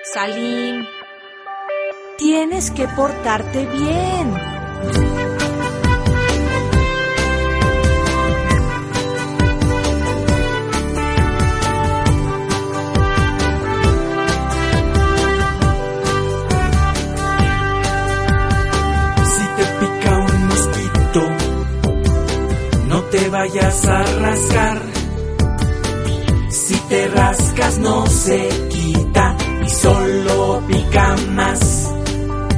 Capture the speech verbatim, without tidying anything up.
Salim, tienes que portarte bien. Si te pica un mosquito, no te vayas a rascar. Si te rascas no se quita y solo pica más.